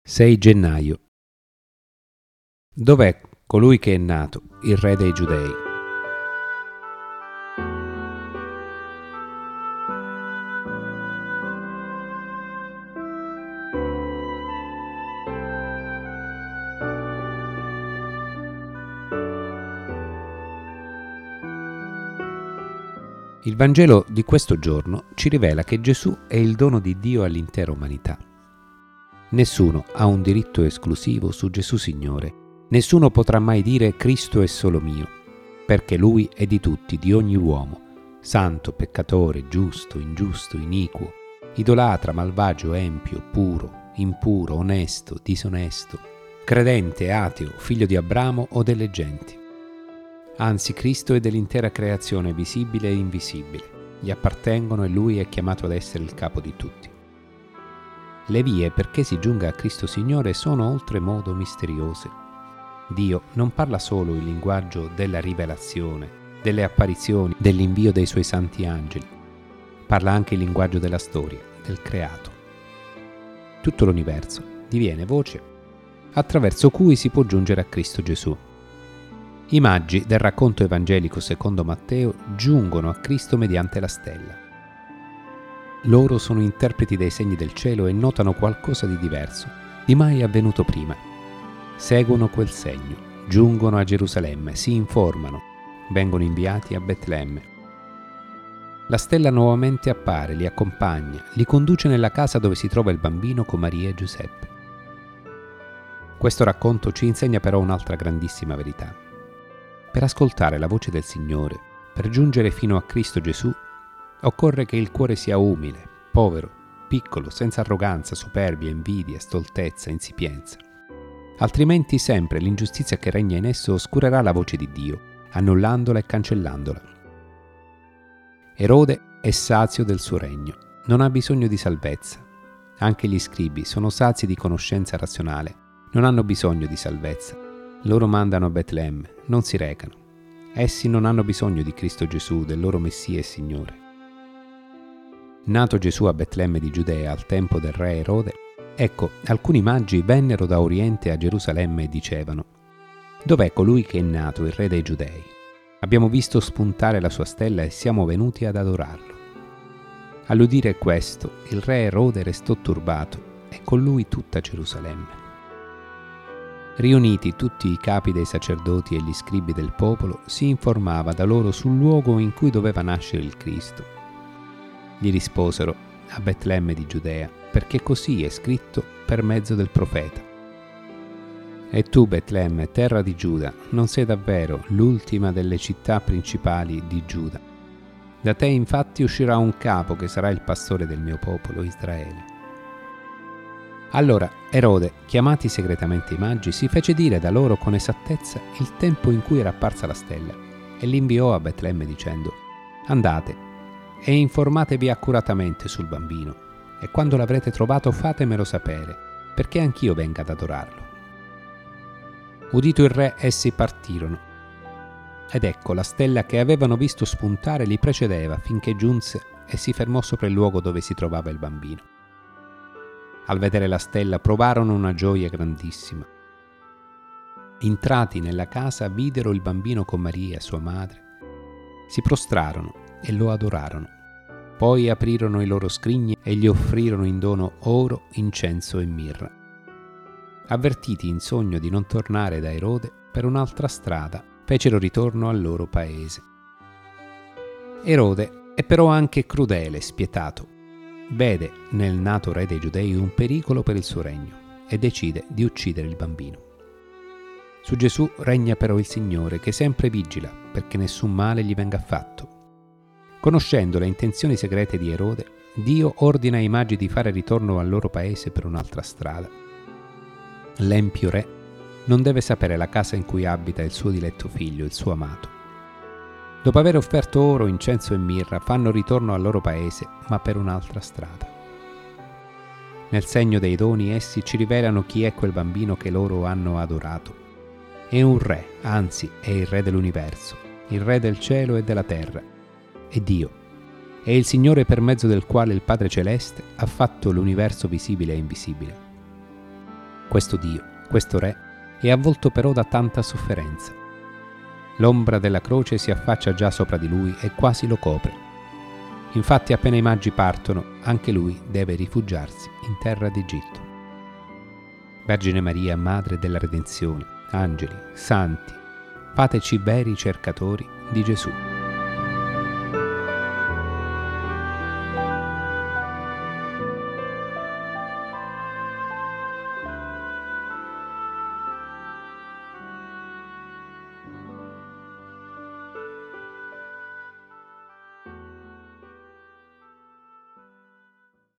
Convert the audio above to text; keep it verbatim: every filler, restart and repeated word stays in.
sei gennaio. Dov'è colui che è nato, il re dei Giudei? Il Vangelo di questo giorno ci rivela che Gesù è il dono di Dio all'intera umanità. Nessuno ha un diritto esclusivo su Gesù Signore. Nessuno potrà mai dire Cristo è solo mio, perché Lui è di tutti, di ogni uomo, santo, peccatore, giusto, ingiusto, iniquo, idolatra, malvagio, empio, puro, impuro, onesto, disonesto, credente, ateo, figlio di Abramo o delle genti. Anzi, Cristo è dell'intera creazione visibile e invisibile. Gli appartengono e Lui è chiamato ad essere il capo di tutti. Le vie perché si giunga a Cristo Signore sono oltremodo misteriose. Dio non parla solo il linguaggio della rivelazione, delle apparizioni, dell'invio dei Suoi santi angeli. Parla anche il linguaggio della storia, del creato. Tutto l'universo diviene voce attraverso cui si può giungere a Cristo Gesù. I magi del racconto evangelico secondo Matteo giungono a Cristo mediante la stella. Loro sono interpreti dei segni del cielo e notano qualcosa di diverso, di mai avvenuto prima. Seguono quel segno, giungono a Gerusalemme, si informano, vengono inviati a Betlemme. La stella nuovamente appare, li accompagna, li conduce nella casa dove si trova il bambino con Maria e Giuseppe. Questo racconto ci insegna però un'altra grandissima verità. Per ascoltare la voce del Signore, per giungere fino a Cristo Gesù, occorre che il cuore sia umile, povero, piccolo, senza arroganza, superbia, invidia, stoltezza, insipienza. Altrimenti sempre l'ingiustizia che regna in esso oscurerà la voce di Dio, annullandola e cancellandola. Erode è sazio del suo regno, non ha bisogno di salvezza. Anche gli scribi sono sazi di conoscenza razionale, non hanno bisogno di salvezza. Loro mandano a Betlemme, non si recano. Essi non hanno bisogno di Cristo Gesù, del loro Messia e Signore. Nato Gesù a Betlemme di Giudea al tempo del re Erode, ecco, alcuni magi vennero da Oriente a Gerusalemme e dicevano: «Dov'è colui che è nato, il re dei Giudei? Abbiamo visto spuntare la sua stella e siamo venuti ad adorarlo». All'udire questo, il re Erode restò turbato e con lui tutta Gerusalemme. Riuniti tutti i capi dei sacerdoti e gli scribi del popolo, si informava da loro sul luogo in cui doveva nascere il Cristo. Gli risposero: a Betlemme di Giudea, perché così è scritto per mezzo del profeta. E tu, Betlemme, terra di Giuda, non sei davvero l'ultima delle città principali di Giuda. Da te infatti uscirà un capo che sarà il pastore del mio popolo Israele. Allora Erode, chiamati segretamente i magi, si fece dire da loro con esattezza il tempo in cui era apparsa la stella e li inviò a Betlemme dicendo: andate e informatevi accuratamente sul bambino, e quando l'avrete trovato fatemelo sapere, perché anch'io venga ad adorarlo. Udito il re, essi partirono, ed ecco la stella che avevano visto spuntare li precedeva finché giunse e si fermò sopra il luogo dove si trovava il bambino. Al vedere la stella provarono una gioia grandissima. Entrati nella casa videro il bambino con Maria, sua madre. Si prostrarono e lo adorarono. Poi aprirono i loro scrigni e gli offrirono in dono oro, incenso e mirra. Avvertiti in sogno di non tornare da Erode per un'altra strada, fecero ritorno al loro paese. Erode è però anche crudele e spietato. Vede nel nato re dei Giudei un pericolo per il suo regno e decide di uccidere il bambino. Su Gesù regna però il Signore, che sempre vigila perché nessun male gli venga fatto. Conoscendo le intenzioni segrete di Erode, Dio ordina ai magi di fare ritorno al loro paese per un'altra strada. L'empio re non deve sapere la casa in cui abita il suo diletto figlio, il suo amato. Dopo aver offerto oro, incenso e mirra, fanno ritorno al loro paese, ma per un'altra strada. Nel segno dei doni essi ci rivelano chi è quel bambino che loro hanno adorato. È un re, anzi è il re dell'universo, il re del cielo e della terra. È Dio. È il Signore per mezzo del quale il Padre Celeste ha fatto l'universo visibile e invisibile. Questo Dio, questo Re, è avvolto però da tanta sofferenza. L'ombra della croce si affaccia già sopra di lui e quasi lo copre. Infatti appena i magi partono, anche lui deve rifugiarsi in terra d'Egitto. Vergine Maria, Madre della Redenzione, angeli, santi, fateci veri cercatori di Gesù.